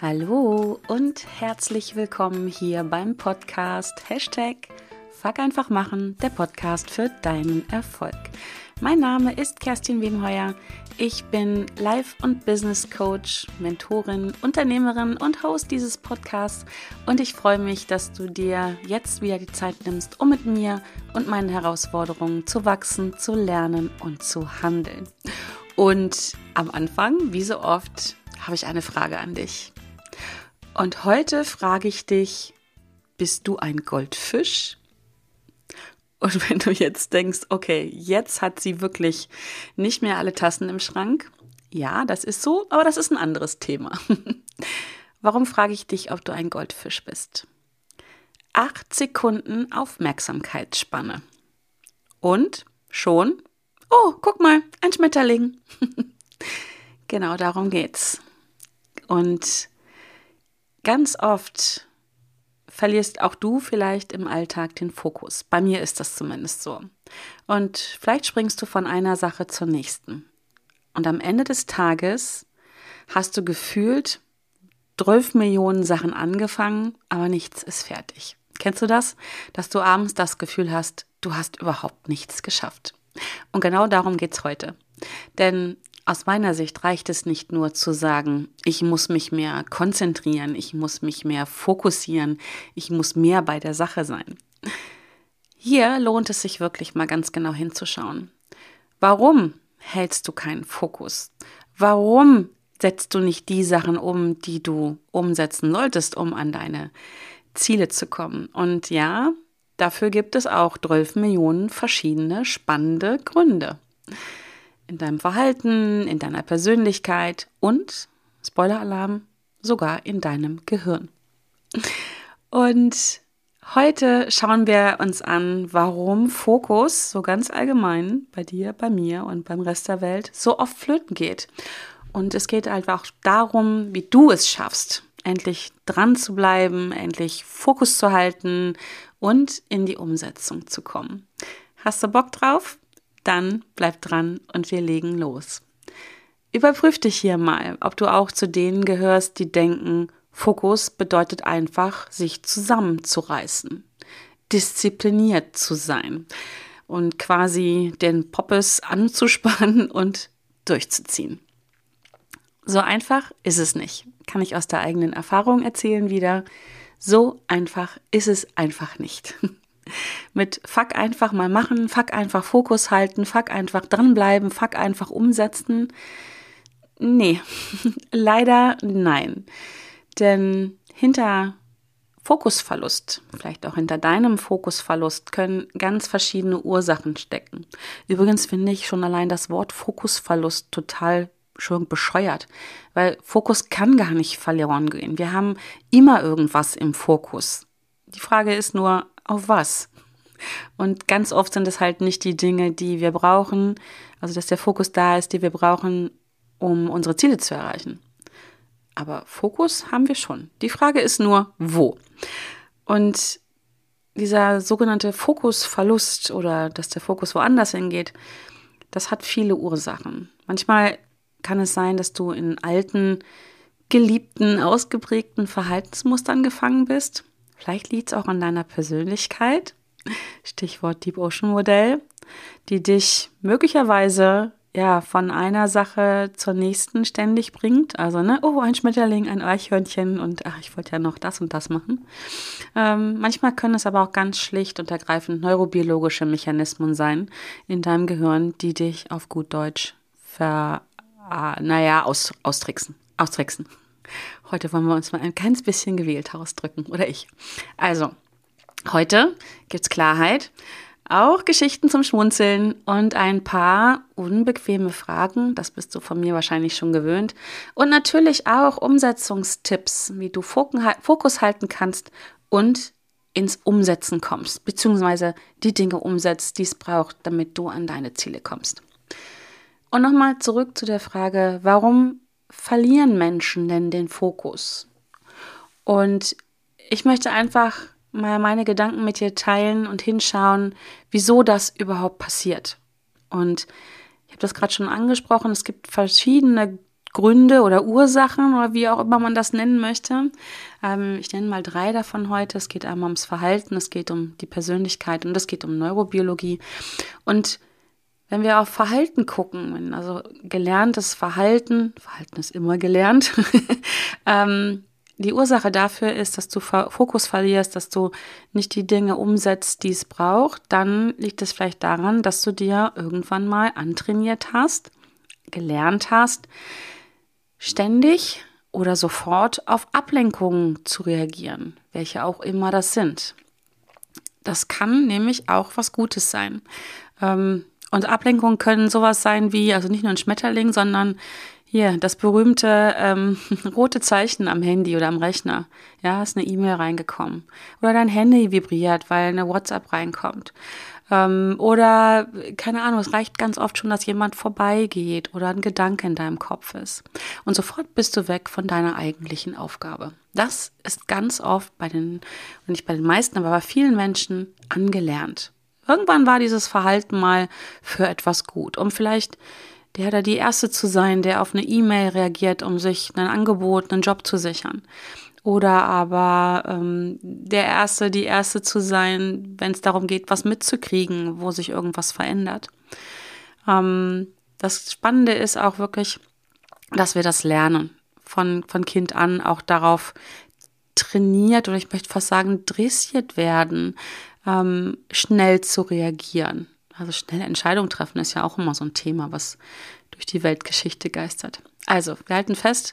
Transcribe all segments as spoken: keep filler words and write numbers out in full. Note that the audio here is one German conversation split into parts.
Hallo und herzlich willkommen hier beim Podcast Hashtag Fuck einfach machen, der Podcast für deinen Erfolg. Mein Name ist Kerstin Wienheuer. Ich bin Life- und Business Coach, Mentorin, Unternehmerin und Host dieses Podcasts und ich freue mich, dass du dir jetzt wieder die Zeit nimmst, um mit mir und meinen Herausforderungen zu wachsen, zu lernen und zu handeln. Und am Anfang, wie so oft, habe ich eine Frage an dich. Und heute frage ich dich, bist du ein Goldfisch? Und wenn du jetzt denkst, okay, jetzt hat sie wirklich nicht mehr alle Tassen im Schrank. Ja, das ist so, aber das ist ein anderes Thema. Warum frage ich dich, ob du ein Goldfisch bist? Acht Sekunden Aufmerksamkeitsspanne. Und schon, oh, guck mal, ein Schmetterling. Genau darum geht's. Und ganz oft verlierst auch du vielleicht im Alltag den Fokus. Bei mir ist das zumindest so. Und vielleicht springst du von einer Sache zur nächsten. Und am Ende des Tages hast du gefühlt zwölf Millionen Sachen angefangen, aber nichts ist fertig. Kennst du das? Dass du abends das Gefühl hast, du hast überhaupt nichts geschafft. Und genau darum geht's heute. Denn aus meiner Sicht reicht es nicht nur zu sagen, ich muss mich mehr konzentrieren, ich muss mich mehr fokussieren, ich muss mehr bei der Sache sein. Hier lohnt es sich wirklich mal ganz genau hinzuschauen. Warum hältst du keinen Fokus? Warum setzt du nicht die Sachen um, die du umsetzen solltest, um an deine Ziele zu kommen? Und ja, dafür gibt es auch zwölf Millionen verschiedene spannende Gründe. In deinem Verhalten, in deiner Persönlichkeit und, Spoiler-Alarm, sogar in deinem Gehirn. Und heute schauen wir uns an, warum Fokus so ganz allgemein bei dir, bei mir und beim Rest der Welt so oft flöten geht. Und es geht einfach darum, wie du es schaffst, endlich dran zu bleiben, endlich Fokus zu halten und in die Umsetzung zu kommen. Hast du Bock drauf? Dann bleib dran und wir legen los. Überprüf dich hier mal, ob du auch zu denen gehörst, die denken, Fokus bedeutet einfach, sich zusammenzureißen, diszipliniert zu sein und quasi den Poppes anzuspannen und durchzuziehen. So einfach ist es nicht. Kann ich aus der eigenen Erfahrung erzählen wieder. So einfach ist es einfach nicht. Mit Fuck einfach mal machen, Fuck einfach Fokus halten, Fuck einfach dranbleiben, Fuck einfach umsetzen. Nee, leider nein. Denn hinter Fokusverlust, vielleicht auch hinter deinem Fokusverlust, können ganz verschiedene Ursachen stecken. Übrigens finde ich schon allein das Wort Fokusverlust total schon bescheuert, weil Fokus kann gar nicht verloren gehen. Wir haben immer irgendwas im Fokus. Die Frage ist nur, auf was? Und ganz oft sind es halt nicht die Dinge, die wir brauchen, also dass der Fokus da ist, die wir brauchen, um unsere Ziele zu erreichen. Aber Fokus haben wir schon. Die Frage ist nur, wo? Und dieser sogenannte Fokusverlust oder dass der Fokus woanders hingeht, das hat viele Ursachen. Manchmal kann es sein, dass du in alten, geliebten, ausgeprägten Verhaltensmustern gefangen bist. Vielleicht liegt es auch an deiner Persönlichkeit, Stichwort Deep Ocean Modell, die dich möglicherweise ja von einer Sache zur nächsten ständig bringt. Also, ne, oh, ein Schmetterling, ein Eichhörnchen und ach, ich wollte ja noch das und das machen. Ähm, manchmal können es aber auch ganz schlicht und ergreifend neurobiologische Mechanismen sein in deinem Gehirn, die dich auf gut Deutsch ver, äh, naja, aus, austricksen, austricksen. Heute wollen wir uns mal ein kleines bisschen gewählt ausdrücken, oder ich. Also, heute gibt's Klarheit, auch Geschichten zum Schmunzeln und ein paar unbequeme Fragen, das bist du von mir wahrscheinlich schon gewöhnt. Und natürlich auch Umsetzungstipps, wie du Fokus halten kannst und ins Umsetzen kommst, beziehungsweise die Dinge umsetzt, die es braucht, damit du an deine Ziele kommst. Und nochmal zurück zu der Frage, warum verlieren Menschen denn den Fokus? Und ich möchte einfach mal meine Gedanken mit dir teilen und hinschauen, wieso das überhaupt passiert. Und ich habe das gerade schon angesprochen, es gibt verschiedene Gründe oder Ursachen oder wie auch immer man das nennen möchte. Ähm, ich nenne mal drei davon heute. Es geht einmal ums Verhalten, es geht um die Persönlichkeit und es geht um Neurobiologie. Und wenn wir auf Verhalten gucken, also gelerntes Verhalten, Verhalten ist immer gelernt, ähm, die Ursache dafür ist, dass du Fokus verlierst, dass du nicht die Dinge umsetzt, die es braucht, dann liegt es vielleicht daran, dass du dir irgendwann mal antrainiert hast, gelernt hast, ständig oder sofort auf Ablenkungen zu reagieren, welche auch immer das sind. Das kann nämlich auch was Gutes sein. Ähm, und Ablenkungen können sowas sein wie, also nicht nur ein Schmetterling, sondern hier das berühmte ähm, rote Zeichen am Handy oder am Rechner. Ja, ist eine E-Mail reingekommen. Oder dein Handy vibriert, weil eine WhatsApp reinkommt. Ähm, oder, keine Ahnung, es reicht ganz oft schon, dass jemand vorbeigeht oder ein Gedanke in deinem Kopf ist. Und sofort bist du weg von deiner eigentlichen Aufgabe. Das ist ganz oft bei den, und nicht bei den meisten, aber bei vielen Menschen angelernt. Irgendwann war dieses Verhalten mal für etwas gut, um vielleicht der oder die Erste zu sein, der auf eine E-Mail reagiert, um sich ein Angebot, einen Job zu sichern. Oder aber ähm, der Erste, die Erste zu sein, wenn es darum geht, was mitzukriegen, wo sich irgendwas verändert. Ähm, das Spannende ist auch wirklich, dass wir das lernen. Von, von Kind an auch darauf trainiert oder ich möchte fast sagen dressiert werden, ähm, schnell zu reagieren. Also schnelle Entscheidungen treffen ist ja auch immer so ein Thema, was durch die Weltgeschichte geistert. Also, wir halten fest,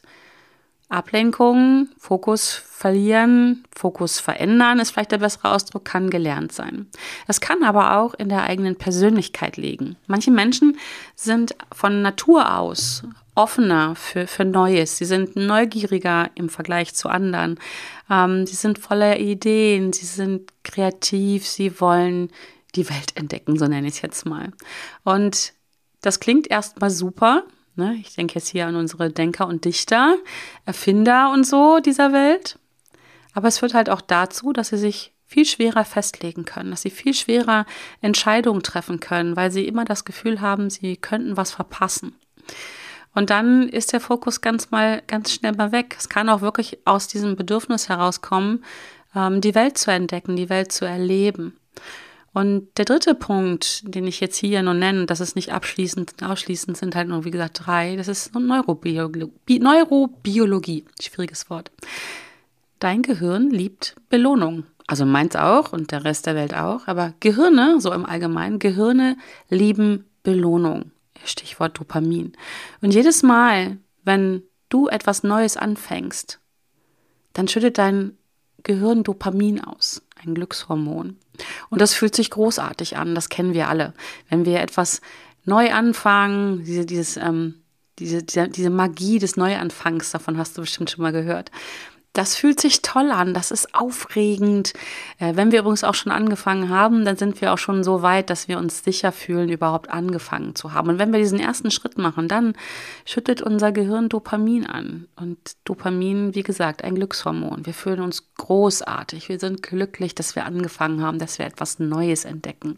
Ablenkung, Fokus verlieren, Fokus verändern ist vielleicht der bessere Ausdruck, kann gelernt sein. Es kann aber auch in der eigenen Persönlichkeit liegen. Manche Menschen sind von Natur aus offener für, für Neues. Sie sind neugieriger im Vergleich zu anderen. Ähm, sie sind voller Ideen, sie sind kreativ, sie wollen die Welt entdecken, so nenne ich es jetzt mal. Und das klingt erstmal super. Ne? Ich denke jetzt hier an unsere Denker und Dichter, Erfinder und so dieser Welt. Aber es führt halt auch dazu, dass sie sich viel schwerer festlegen können, dass sie viel schwerer Entscheidungen treffen können, weil sie immer das Gefühl haben, sie könnten was verpassen. Und dann ist der Fokus ganz mal ganz schnell mal weg. Es kann auch wirklich aus diesem Bedürfnis herauskommen, die Welt zu entdecken, die Welt zu erleben. Und der dritte Punkt, den ich jetzt hier nur nenne, das ist nicht abschließend, ausschließend, sind halt nur, wie gesagt, drei. Das ist Neurobiologie, Neurobiologie, schwieriges Wort. Dein Gehirn liebt Belohnung. Also meins auch und der Rest der Welt auch. Aber Gehirne, so im Allgemeinen, Gehirne lieben Belohnung. Stichwort Dopamin. Und jedes Mal, wenn du etwas Neues anfängst, dann schüttet dein Gehirn Dopamin aus, ein Glückshormon. Und das fühlt sich großartig an, das kennen wir alle. Wenn wir etwas neu anfangen, diese, dieses, ähm, diese, diese, diese Magie des Neuanfangs, davon hast du bestimmt schon mal gehört. Das fühlt sich toll an, das ist aufregend. Äh, wenn wir übrigens auch schon angefangen haben, dann sind wir auch schon so weit, dass wir uns sicher fühlen, überhaupt angefangen zu haben. Und wenn wir diesen ersten Schritt machen, dann schüttet unser Gehirn Dopamin an. Und Dopamin, wie gesagt, ein Glückshormon. Wir fühlen uns großartig, wir sind glücklich, dass wir angefangen haben, dass wir etwas Neues entdecken.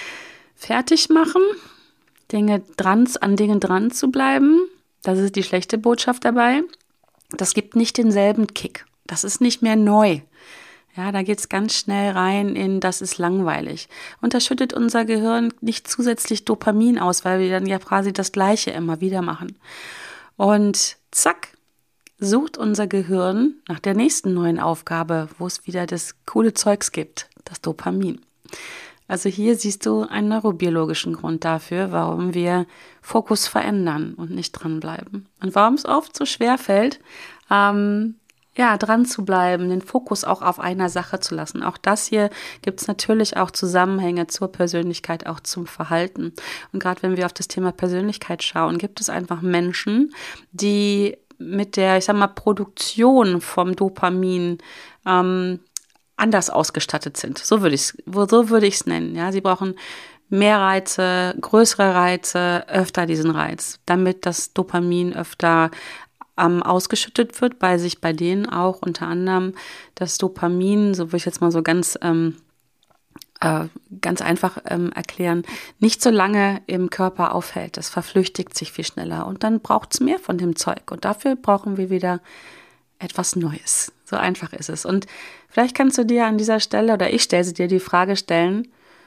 Fertig machen, Dinge dran, an Dingen dran zu bleiben, das ist die schlechte Botschaft dabei. Das gibt nicht denselben Kick. Das ist nicht mehr neu. Ja, da geht's ganz schnell rein in, das ist langweilig. Und da schüttet unser Gehirn nicht zusätzlich Dopamin aus, weil wir dann ja quasi das Gleiche immer wieder machen. Und zack, sucht unser Gehirn nach der nächsten neuen Aufgabe, wo es wieder das coole Zeugs gibt, das Dopamin. Also hier siehst du einen neurobiologischen Grund dafür, warum wir Fokus verändern und nicht dranbleiben. Und warum es oft so schwer fällt, ähm, ja, dran zu bleiben, den Fokus auch auf einer Sache zu lassen. Auch das hier gibt es natürlich auch Zusammenhänge zur Persönlichkeit, auch zum Verhalten. Und gerade wenn wir auf das Thema Persönlichkeit schauen, gibt es einfach Menschen, die mit der, ich sag mal, Produktion vom Dopamin ähm, anders ausgestattet sind. So würde ich es so würde ich es nennen. Ja, sie brauchen mehr Reize, größere Reize, öfter diesen Reiz, damit das Dopamin öfter ähm, ausgeschüttet wird, bei sich bei denen auch unter anderem das Dopamin, so würde ich jetzt mal so ganz ähm, äh, ganz einfach ähm, erklären, nicht so lange im Körper aufhält. Das verflüchtigt sich viel schneller und dann braucht es mehr von dem Zeug. Und dafür brauchen wir wieder etwas Neues. So einfach ist es. Und vielleicht kannst du dir an dieser Stelle, oder ich stelle sie dir die Frage stellen,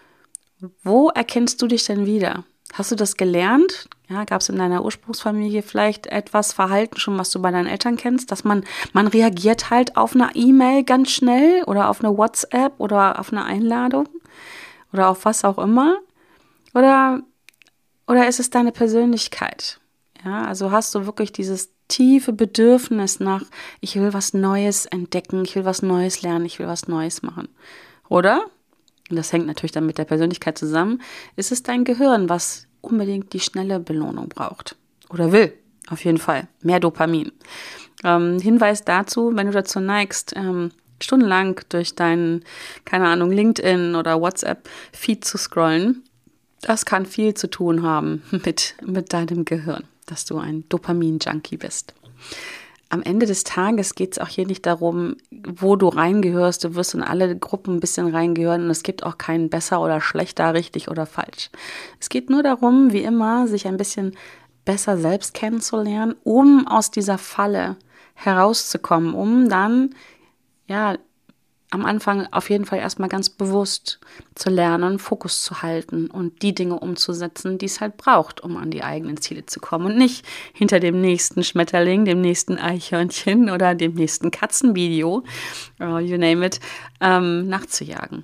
wo erkennst du dich denn wieder? Hast du das gelernt? Ja, gab es in deiner Ursprungsfamilie vielleicht etwas Verhalten schon, was du bei deinen Eltern kennst, dass man, man reagiert halt auf eine E-Mail ganz schnell oder auf eine WhatsApp oder auf eine Einladung oder auf was auch immer? Oder, oder ist es deine Persönlichkeit? Ja, also hast du wirklich dieses tiefe Bedürfnis nach, ich will was Neues entdecken, ich will was Neues lernen, ich will was Neues machen. Oder? Und das hängt natürlich dann mit der Persönlichkeit zusammen, ist es dein Gehirn, was unbedingt die schnelle Belohnung braucht. Oder will, auf jeden Fall. Mehr Dopamin. Ähm, Hinweis dazu, wenn du dazu neigst, ähm, stundenlang durch deinen, keine Ahnung, LinkedIn oder WhatsApp-Feed zu scrollen, das kann viel zu tun haben mit, mit deinem Gehirn, dass du ein Dopamin-Junkie bist. Am Ende des Tages geht es auch hier nicht darum, wo du reingehörst. Du wirst in alle Gruppen ein bisschen reingehören und es gibt auch keinen besser oder schlechter, richtig oder falsch. Es geht nur darum, wie immer, sich ein bisschen besser selbst kennenzulernen, um aus dieser Falle herauszukommen, um dann, ja, am Anfang auf jeden Fall erstmal ganz bewusst zu lernen, Fokus zu halten und die Dinge umzusetzen, die es halt braucht, um an die eigenen Ziele zu kommen und nicht hinter dem nächsten Schmetterling, dem nächsten Eichhörnchen oder dem nächsten Katzenvideo, uh, you name it, ähm, nachzujagen.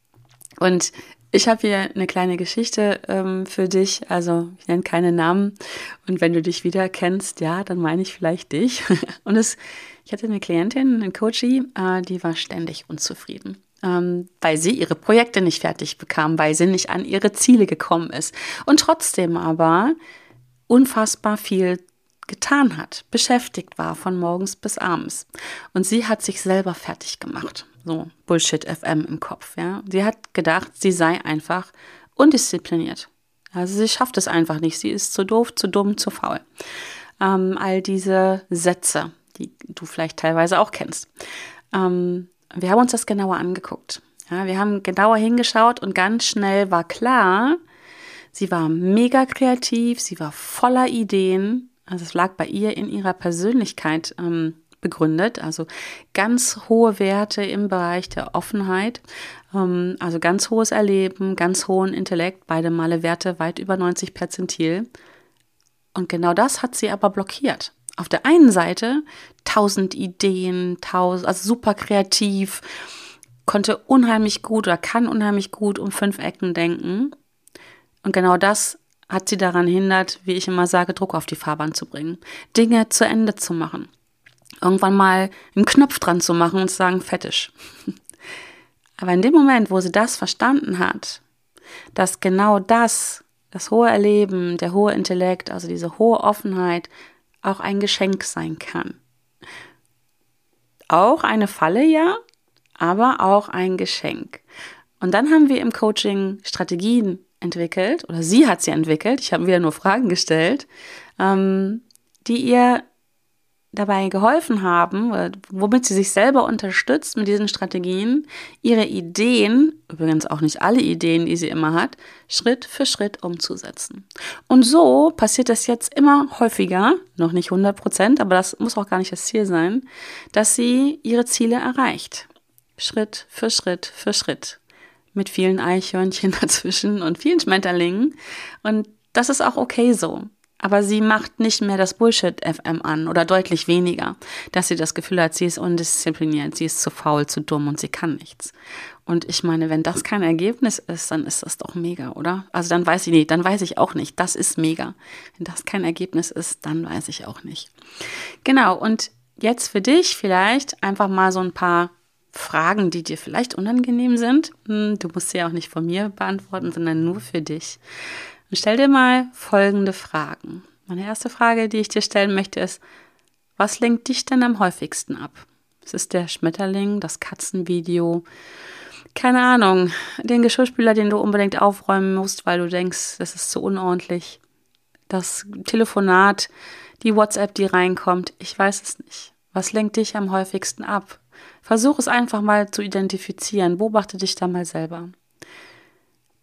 Und ich habe hier eine kleine Geschichte ähm, für dich, also ich nenne keine Namen und wenn du dich wieder kennst, ja, dann meine ich vielleicht dich. Und es Ich hatte eine Klientin, eine Coachie, äh, die war ständig unzufrieden, ähm, weil sie ihre Projekte nicht fertig bekam, weil sie nicht an ihre Ziele gekommen ist und trotzdem aber unfassbar viel getan hat, beschäftigt war von morgens bis abends. Und sie hat sich selber fertig gemacht. So Bullshit F M im Kopf. Ja. Sie hat gedacht, sie sei einfach undiszipliniert. Also sie schafft es einfach nicht. Sie ist zu doof, zu dumm, zu faul. Ähm, all diese Sätze, die du vielleicht teilweise auch kennst. Ähm, wir haben uns das genauer angeguckt. Ja, wir haben genauer hingeschaut und ganz schnell war klar, sie war mega kreativ, sie war voller Ideen. Also es lag bei ihr in ihrer Persönlichkeit ähm, begründet. Also ganz hohe Werte im Bereich der Offenheit. Ähm, also ganz hohes Erleben, ganz hohen Intellekt, beide Male Werte weit über neunzig Perzentil. Und genau das hat sie aber blockiert. Auf der einen Seite tausend Ideen, tausend, also super kreativ, konnte unheimlich gut oder kann unheimlich gut um fünf Ecken denken. Und genau das hat sie daran hindert, wie ich immer sage, Druck auf die Fahrbahn zu bringen, Dinge zu Ende zu machen. Irgendwann mal einen Knopf dran zu machen und zu sagen, fettisch. Aber in dem Moment, wo sie das verstanden hat, dass genau das, das hohe Erleben, der hohe Intellekt, also diese hohe Offenheit, auch ein Geschenk sein kann. Auch eine Falle, ja, aber auch ein Geschenk. Und dann haben wir im Coaching Strategien entwickelt, oder sie hat sie entwickelt, ich habe wieder nur Fragen gestellt, ähm, die ihr dabei geholfen haben, womit sie sich selber unterstützt mit diesen Strategien, ihre Ideen, übrigens auch nicht alle Ideen, die sie immer hat, Schritt für Schritt umzusetzen. Und so passiert das jetzt immer häufiger, noch nicht hundert Prozent, aber das muss auch gar nicht das Ziel sein, dass sie ihre Ziele erreicht. Schritt für Schritt für Schritt. Mit vielen Eichhörnchen dazwischen und vielen Schmetterlingen. Und das ist auch okay so. Aber sie macht nicht mehr das Bullshit-F M an oder deutlich weniger, dass sie das Gefühl hat, sie ist undiszipliniert, sie ist zu faul, zu dumm und sie kann nichts. Und ich meine, wenn das kein Ergebnis ist, dann ist das doch mega, oder? Also dann weiß ich nicht, dann weiß ich auch nicht, das ist mega. Wenn das kein Ergebnis ist, dann weiß ich auch nicht. Genau, und jetzt für dich vielleicht einfach mal so ein paar Fragen, die dir vielleicht unangenehm sind. Du musst sie ja auch nicht von mir beantworten, sondern nur für dich. Und stell dir mal folgende Fragen. Meine erste Frage, die ich dir stellen möchte, ist, was lenkt dich denn am häufigsten ab? Ist es der Schmetterling, das Katzenvideo, keine Ahnung, den Geschirrspüler, den du unbedingt aufräumen musst, weil du denkst, das ist zu unordentlich, das Telefonat, die WhatsApp, die reinkommt, ich weiß es nicht. Was lenkt dich am häufigsten ab? Versuch es einfach mal zu identifizieren, beobachte dich da mal selber.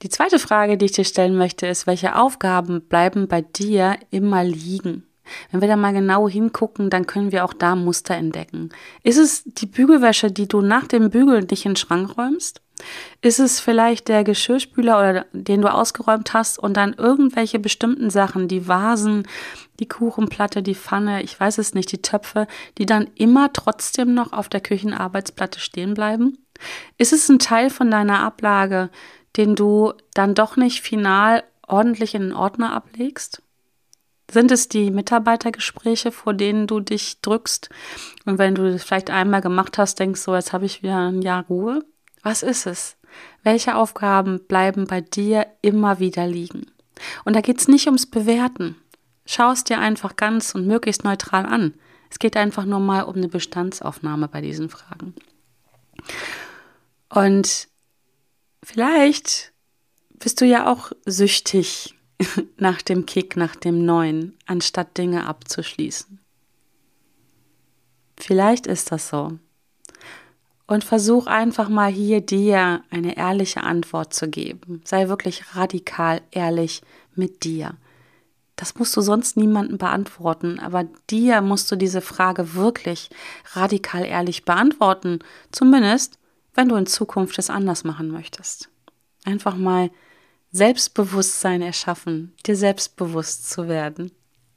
Die zweite Frage, die ich dir stellen möchte, ist, welche Aufgaben bleiben bei dir immer liegen? Wenn wir da mal genau hingucken, dann können wir auch da Muster entdecken. Ist es die Bügelwäsche, die du nach dem Bügeln nicht in den Schrank räumst? Ist es vielleicht der Geschirrspüler, oder den du ausgeräumt hast und dann irgendwelche bestimmten Sachen, die Vasen, die Kuchenplatte, die Pfanne, ich weiß es nicht, die Töpfe, die dann immer trotzdem noch auf der Küchenarbeitsplatte stehen bleiben? Ist es ein Teil von deiner Ablage, den du dann doch nicht final ordentlich in den Ordner ablegst? Sind es die Mitarbeitergespräche, vor denen du dich drückst? Und wenn du das vielleicht einmal gemacht hast, denkst du, so, jetzt habe ich wieder ein Jahr Ruhe? Was ist es? Welche Aufgaben bleiben bei dir immer wieder liegen? Und da geht es nicht ums Bewerten. Schau es dir einfach ganz und möglichst neutral an. Es geht einfach nur mal um eine Bestandsaufnahme bei diesen Fragen. Und vielleicht bist du ja auch süchtig nach dem Kick, nach dem Neuen, anstatt Dinge abzuschließen. Vielleicht ist das so. Und versuch einfach mal hier dir eine ehrliche Antwort zu geben. Sei wirklich radikal ehrlich mit dir. Das musst du sonst niemandem beantworten, aber dir musst du diese Frage wirklich radikal ehrlich beantworten. Zumindest, wenn du in Zukunft es anders machen möchtest. Einfach mal Selbstbewusstsein erschaffen, dir selbstbewusst zu werden.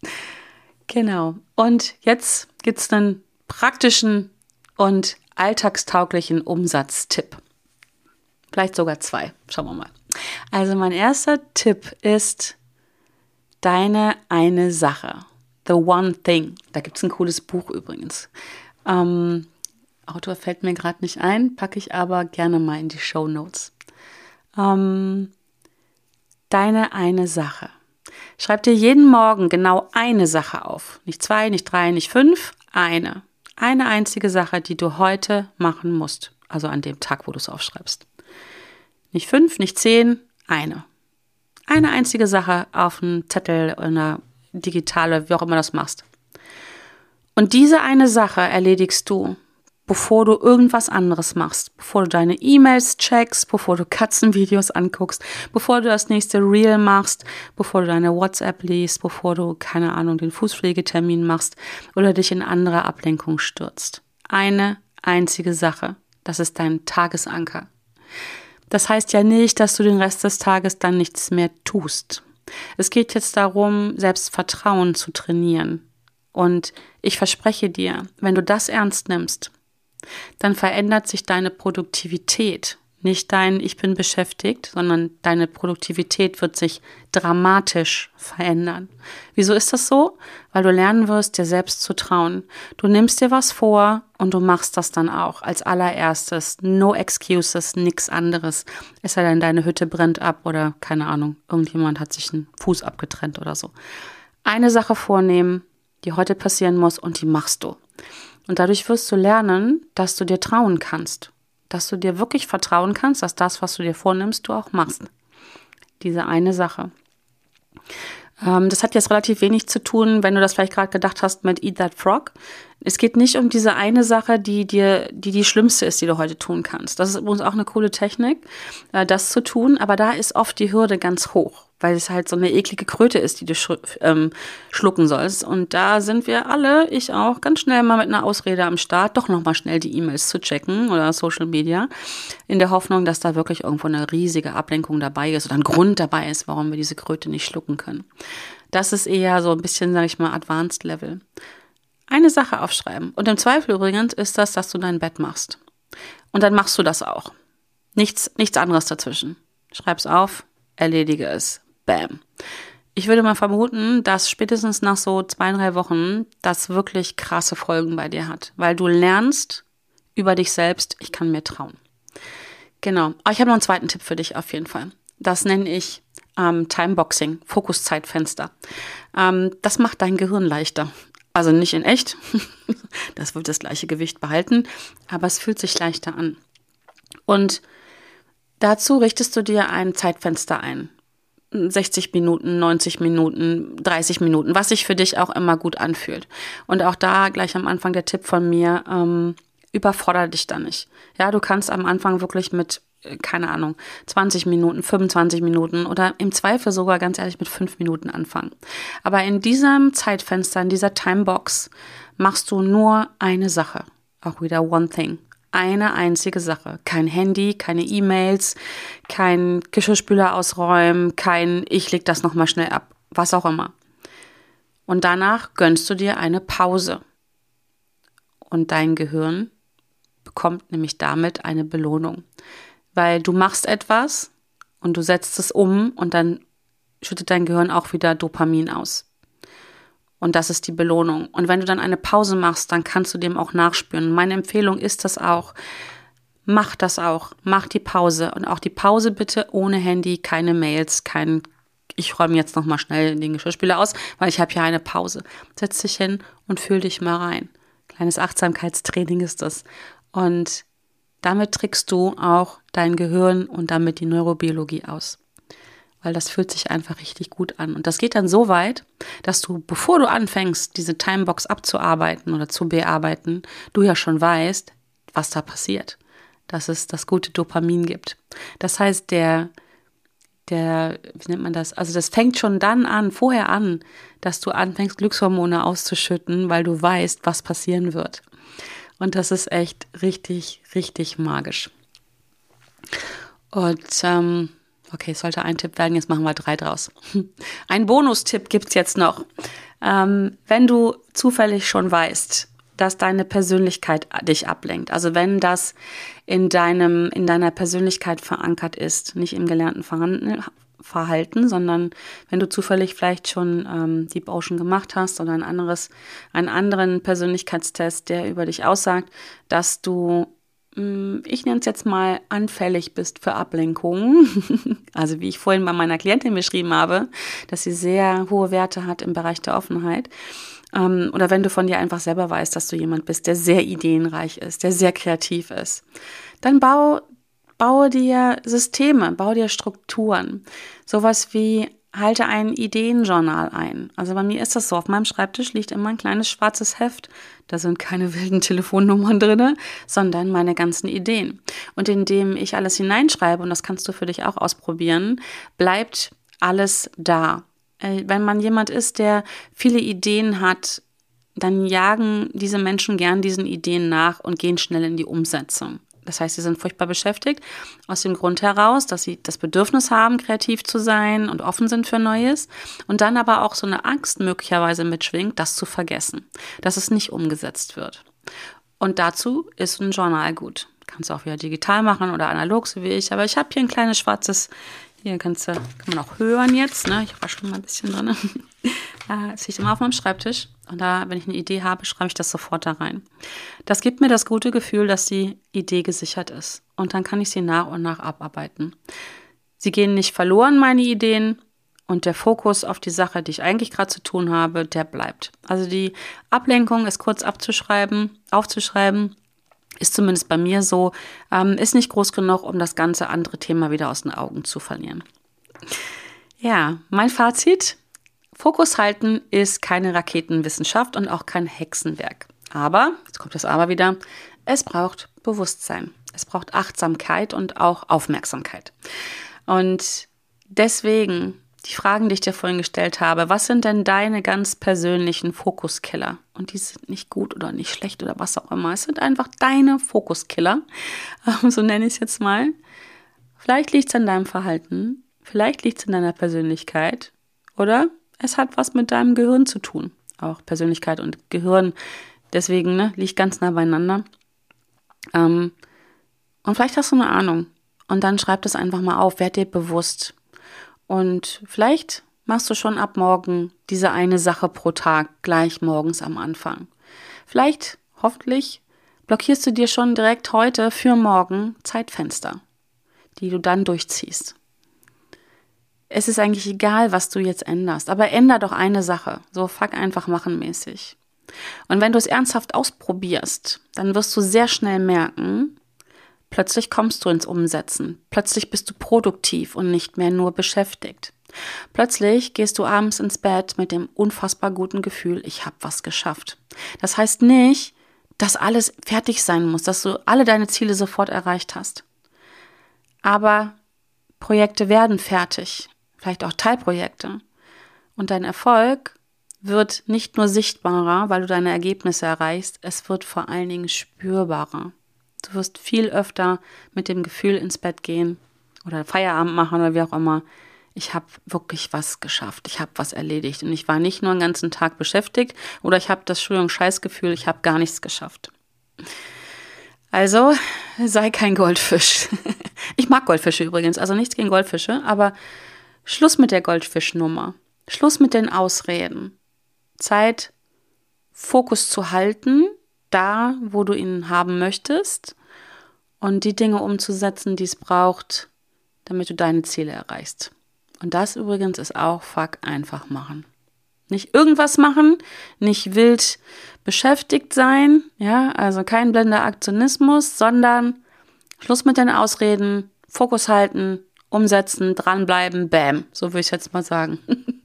Genau. Und jetzt gibt es einen praktischen und alltagstauglichen Umsatztipp. Vielleicht sogar zwei. Schauen wir mal. Also mein erster Tipp ist deine eine Sache. The One Thing. Da gibt es ein cooles Buch übrigens. Ähm, Autor fällt mir gerade nicht ein, packe ich aber gerne mal in die Shownotes. Ähm, deine eine Sache. Schreib dir jeden Morgen genau eine Sache auf. Nicht zwei, nicht drei, nicht fünf, eine. Eine einzige Sache, die du heute machen musst. Also an dem Tag, wo du es aufschreibst. Nicht fünf, nicht zehn, eine. Eine einzige Sache auf einem Zettel oder einer digitale, wie auch immer du das machst. Und diese eine Sache erledigst du, bevor du irgendwas anderes machst, bevor du deine E-Mails checkst, bevor du Katzenvideos anguckst, bevor du das nächste Reel machst, bevor du deine WhatsApp liest, bevor du, keine Ahnung, den Fußpflegetermin machst oder dich in andere Ablenkung stürzt. Eine einzige Sache, das ist dein Tagesanker. Das heißt ja nicht, dass du den Rest des Tages dann nichts mehr tust. Es geht jetzt darum, Selbstvertrauen zu trainieren. Und ich verspreche dir, wenn du das ernst nimmst, dann verändert sich deine Produktivität. Nicht dein Ich bin beschäftigt, sondern deine Produktivität wird sich dramatisch verändern. Wieso ist das so? Weil du lernen wirst, dir selbst zu trauen. Du nimmst dir was vor und du machst das dann auch als allererstes. No excuses, nichts anderes. Es sei denn, deine Hütte brennt ab oder keine Ahnung, irgendjemand hat sich einen Fuß abgetrennt oder so. Eine Sache vornehmen, die heute passieren muss und die machst du. Und dadurch wirst du lernen, dass du dir trauen kannst. Dass du dir wirklich vertrauen kannst, dass das, was du dir vornimmst, du auch machst. Diese eine Sache. Ähm, das hat jetzt relativ wenig zu tun, wenn du das vielleicht gerade gedacht hast mit Eat That Frog. Es geht nicht um diese eine Sache, die dir, die die schlimmste ist, die du heute tun kannst. Das ist übrigens auch eine coole Technik, äh, das zu tun. Aber da ist oft die Hürde ganz hoch, weil es halt so eine eklige Kröte ist, die du sch- ähm, schlucken sollst. Und da sind wir alle, ich auch, ganz schnell mal mit einer Ausrede am Start, doch nochmal schnell die E-Mails zu checken oder Social Media, in der Hoffnung, dass da wirklich irgendwo eine riesige Ablenkung dabei ist oder ein Grund dabei ist, warum wir diese Kröte nicht schlucken können. Das ist eher so ein bisschen, sage ich mal, Advanced Level. Eine Sache aufschreiben. Und im Zweifel übrigens ist das, dass du dein Bett machst. Und dann machst du das auch. Nichts, nichts anderes dazwischen. Schreib's auf, erledige es. Bam. Ich würde mal vermuten, dass spätestens nach so zwei, drei Wochen das wirklich krasse Folgen bei dir hat. Weil du lernst über dich selbst, ich kann mir trauen. Genau. Aber ich habe noch einen zweiten Tipp für dich auf jeden Fall. Das nenne ich ähm, Timeboxing, Fokuszeitfenster. Ähm, das macht dein Gehirn leichter. Also nicht in echt, das wird das gleiche Gewicht behalten, aber es fühlt sich leichter an. Und dazu richtest du dir ein Zeitfenster ein. sechzig Minuten, neunzig Minuten, dreißig Minuten, was sich für dich auch immer gut anfühlt. Und auch da gleich am Anfang der Tipp von mir, ähm, überfordere dich da nicht. Ja, du kannst am Anfang wirklich mit keine Ahnung, zwanzig Minuten, fünfundzwanzig Minuten oder im Zweifel sogar ganz ehrlich mit fünf Minuten anfangen. Aber in diesem Zeitfenster, in dieser Timebox machst du nur eine Sache. Auch wieder one thing. Eine einzige Sache. Kein Handy, keine E-Mails, kein Geschirrspüler ausräumen, kein ich leg das nochmal schnell ab, was auch immer. Und danach gönnst du dir eine Pause. Und dein Gehirn bekommt nämlich damit eine Belohnung. Weil du machst etwas und du setzt es um und dann schüttet dein Gehirn auch wieder Dopamin aus. Und das ist die Belohnung. Und wenn du dann eine Pause machst, dann kannst du dem auch nachspüren. Meine Empfehlung ist das auch. Mach das auch. Mach die Pause. Und auch die Pause bitte ohne Handy, keine Mails, kein ich räume jetzt nochmal schnell den Geschirrspüler aus, weil ich habe ja eine Pause. Setz dich hin und fühl dich mal rein. Kleines Achtsamkeitstraining ist das. Und damit trickst du auch dein Gehirn und damit die Neurobiologie aus. Weil das fühlt sich einfach richtig gut an. Und das geht dann so weit, dass du, bevor du anfängst, diese Timebox abzuarbeiten oder zu bearbeiten, du ja schon weißt, was da passiert. Dass es das gute Dopamin gibt. Das heißt, der, der, wie nennt man das? Also das fängt schon dann an, vorher an, dass du anfängst, Glückshormone auszuschütten, weil du weißt, was passieren wird. Und das ist echt richtig, richtig magisch. Und ähm, okay, es sollte ein Tipp werden, jetzt machen wir drei draus. Ein Bonustipp gibt es jetzt noch. Ähm, wenn du zufällig schon weißt, dass deine Persönlichkeit dich ablenkt, also wenn das in deinem, in deiner Persönlichkeit verankert ist, nicht im gelernten Verhalten, sondern wenn du zufällig vielleicht schon ähm, Deep Ocean gemacht hast oder ein anderes, einen anderen Persönlichkeitstest, der über dich aussagt, dass du, mh, ich nenne es jetzt mal, anfällig bist für Ablenkungen. Also wie ich vorhin bei meiner Klientin beschrieben habe, dass sie sehr hohe Werte hat im Bereich der Offenheit. Ähm, oder wenn du von dir einfach selber weißt, dass du jemand bist, der sehr ideenreich ist, der sehr kreativ ist, dann bau Baue dir Systeme, baue dir Strukturen. Sowas wie, halte ein Ideenjournal ein. Also bei mir ist das so, auf meinem Schreibtisch liegt immer ein kleines schwarzes Heft. Da sind keine wilden Telefonnummern drin, sondern meine ganzen Ideen. Und indem ich alles hineinschreibe, und das kannst du für dich auch ausprobieren, bleibt alles da. Wenn man jemand ist, der viele Ideen hat, dann jagen diese Menschen gern diesen Ideen nach und gehen schnell in die Umsetzung. Das heißt, sie sind furchtbar beschäftigt, aus dem Grund heraus, dass sie das Bedürfnis haben, kreativ zu sein und offen sind für Neues und dann aber auch so eine Angst möglicherweise mitschwingt, das zu vergessen, dass es nicht umgesetzt wird. Und dazu ist ein Journal gut. Kannst du auch wieder digital machen oder analog, so wie ich, aber ich habe hier ein kleines schwarzes, hier kannst du, kann man auch hören jetzt, ne? Ich raschel mal ein bisschen drin. Das liegt immer auf meinem Schreibtisch und da, wenn ich eine Idee habe, schreibe ich das sofort da rein. Das gibt mir das gute Gefühl, dass die Idee gesichert ist und dann kann ich sie nach und nach abarbeiten. Sie gehen nicht verloren, meine Ideen, und der Fokus auf die Sache, die ich eigentlich gerade zu tun habe, der bleibt. Also die Ablenkung ist kurz abzuschreiben, aufzuschreiben, ist zumindest bei mir so, ähm, ist nicht groß genug, um das ganze andere Thema wieder aus den Augen zu verlieren. Ja, mein Fazit: Fokus halten ist keine Raketenwissenschaft und auch kein Hexenwerk. Aber, jetzt kommt das Aber wieder, es braucht Bewusstsein. Es braucht Achtsamkeit und auch Aufmerksamkeit. Und deswegen die Fragen, die ich dir vorhin gestellt habe, was sind denn deine ganz persönlichen Fokuskiller? Und die sind nicht gut oder nicht schlecht oder was auch immer. Es sind einfach deine Fokuskiller, so nenne ich es jetzt mal. Vielleicht liegt es an deinem Verhalten, vielleicht liegt es in deiner Persönlichkeit oder es hat was mit deinem Gehirn zu tun. Auch Persönlichkeit und Gehirn, deswegen ne, liegt ganz nah beieinander. Ähm, und vielleicht hast du eine Ahnung und dann schreib das einfach mal auf, werd dir bewusst. Und vielleicht machst du schon ab morgen diese eine Sache pro Tag gleich morgens am Anfang. Vielleicht, hoffentlich, blockierst du dir schon direkt heute für morgen Zeitfenster, die du dann durchziehst. Es ist eigentlich egal, was du jetzt änderst, aber änder doch eine Sache, so fuck einfach machen mäßig. Und wenn du es ernsthaft ausprobierst, dann wirst du sehr schnell merken, plötzlich kommst du ins Umsetzen. Plötzlich bist du produktiv und nicht mehr nur beschäftigt. Plötzlich gehst du abends ins Bett mit dem unfassbar guten Gefühl, ich habe was geschafft. Das heißt nicht, dass alles fertig sein muss, dass du alle deine Ziele sofort erreicht hast. aber Projekte werden fertig, vielleicht auch Teilprojekte. Und dein Erfolg wird nicht nur sichtbarer, weil du deine Ergebnisse erreichst, es wird vor allen Dingen spürbarer. Du wirst viel öfter mit dem Gefühl ins Bett gehen oder Feierabend machen oder wie auch immer. Ich habe wirklich was geschafft, ich habe was erledigt und ich war nicht nur den ganzen Tag beschäftigt oder ich habe das Entschuldigung, Scheißgefühl, ich habe gar nichts geschafft. Also sei kein Goldfisch. Ich mag Goldfische übrigens, also nichts gegen Goldfische, aber Schluss mit der Goldfischnummer. Schluss mit den Ausreden. Zeit, Fokus zu halten, da, wo du ihn haben möchtest und die Dinge umzusetzen, die es braucht, damit du deine Ziele erreichst. Und das übrigens ist auch fuck einfach machen. Nicht irgendwas machen, nicht wild beschäftigt sein, ja, also kein blinder Aktionismus, sondern Schluss mit den Ausreden, Fokus halten, umsetzen, dranbleiben, bam, so würde ich jetzt mal sagen.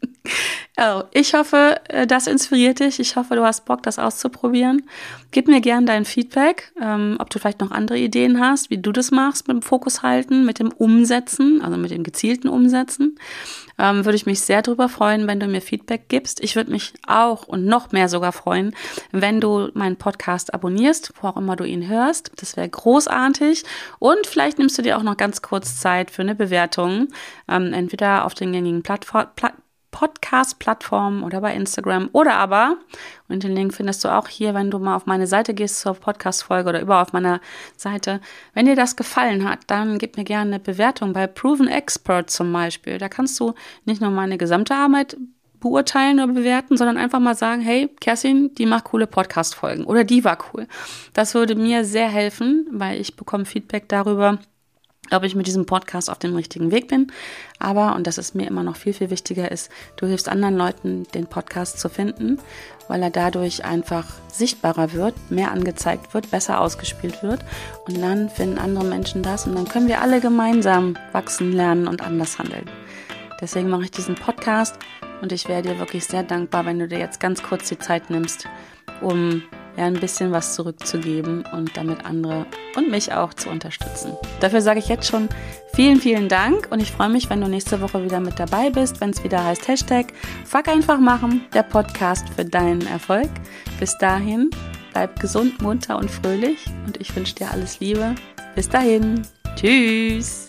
Oh, ich hoffe, das inspiriert dich. Ich hoffe, du hast Bock, das auszuprobieren. Gib mir gerne dein Feedback, ähm, ob du vielleicht noch andere Ideen hast, wie du das machst mit dem Fokus halten, mit dem Umsetzen, also mit dem gezielten Umsetzen. Ähm, würde ich mich sehr darüber freuen, wenn du mir Feedback gibst. Ich würde mich auch und noch mehr sogar freuen, wenn du meinen Podcast abonnierst, wo auch immer du ihn hörst. Das wäre großartig. Und vielleicht nimmst du dir auch noch ganz kurz Zeit für eine Bewertung, ähm, entweder auf den gängigen Plattformen, Pla- Podcast-Plattformen oder bei Instagram oder aber, und den Link findest du auch hier, wenn du mal auf meine Seite gehst zur Podcast-Folge oder überall auf meiner Seite. Wenn dir das gefallen hat, dann gib mir gerne eine Bewertung bei Proven Expert zum Beispiel. Da kannst du nicht nur meine gesamte Arbeit beurteilen oder bewerten, sondern einfach mal sagen, hey, Kerstin, die macht coole Podcast-Folgen oder die war cool. Das würde mir sehr helfen, weil ich bekomme Feedback darüber, ob ich mit diesem Podcast auf dem richtigen Weg bin. Aber, und das ist mir immer noch viel, viel wichtiger, ist, du hilfst anderen Leuten, den Podcast zu finden, weil er dadurch einfach sichtbarer wird, mehr angezeigt wird, besser ausgespielt wird. Und dann finden andere Menschen das und dann können wir alle gemeinsam wachsen, lernen und anders handeln. Deswegen mache ich diesen Podcast und ich wäre dir wirklich sehr dankbar, wenn du dir jetzt ganz kurz die Zeit nimmst, um ja, ein bisschen was zurückzugeben und damit andere und mich auch zu unterstützen. Dafür sage ich jetzt schon vielen, vielen Dank und ich freue mich, wenn du nächste Woche wieder mit dabei bist, wenn es wieder heißt Hashtag Fuck einfach machen, der Podcast für deinen Erfolg. Bis dahin, bleib gesund, munter und fröhlich und ich wünsche dir alles Liebe. Bis dahin, tschüss!